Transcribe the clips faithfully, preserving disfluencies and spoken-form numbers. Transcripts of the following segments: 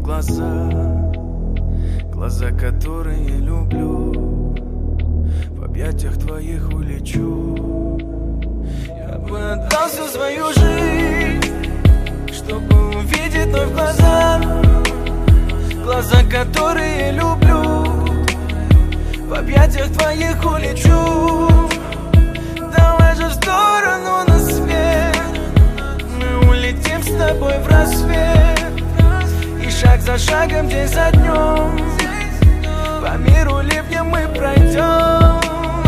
глаза, глаза, которые люблю. В объятиях твоих улечу. Я бы отдал всю свою жизнь, чтобы увидеть вновь глаза, глаза, которые люблю. В объятиях твоих улечу. Давай же в сторону на свет, мы улетим с тобой в рассвет. И шаг за шагом, день за днем, по миру ливнем мы пройдем.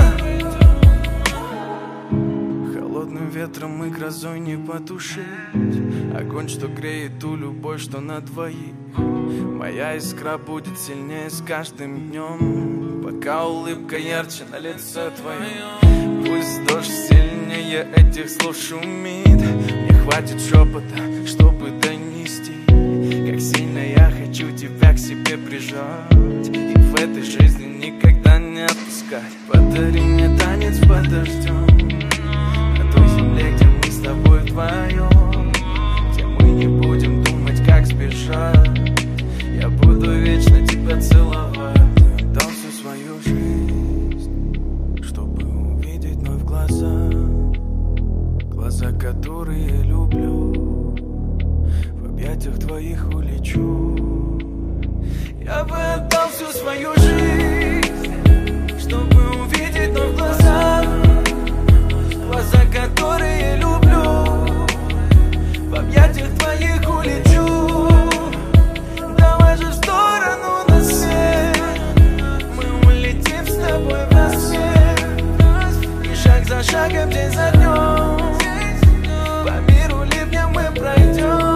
Холодным ветром и грозой не потушить огонь, что греет ту любовь, что на двоих. Моя искра будет сильнее с каждым днем, пока улыбка ярче на лице твоем. Пусть дождь сильнее этих слов шумит, мне хватит шепота, чтобы донести, как сильно я хочу тебя к себе прижать и в этой жизни никогда не отпускать. Подари мне танец под дождем на той земле, где мы с тобой вдвоем, где мы не будем думать, как сбежать. Я буду вечно тебя целовать. Я отдал всю свою жизнь, чтобы увидеть вновь глаза, глаза, которые люблю. В объятиях твоих улечу. Я бы отдал всю свою жизнь, чтобы увидеть вновь глаза, глаза, которые люблю. В объятиях твоих улечу. Давай же в сторону на свет, мы улетим с тобой в рассвет. И шаг за шагом, день за днем, по миру ливнем мы пройдем.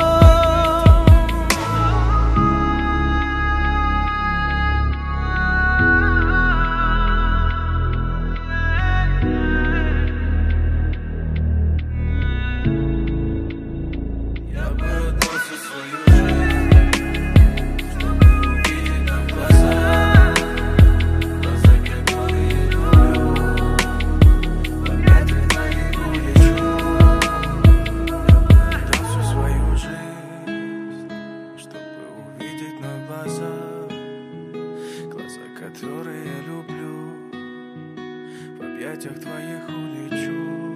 Глаза, которые люблю, в объятиях твоих улечу.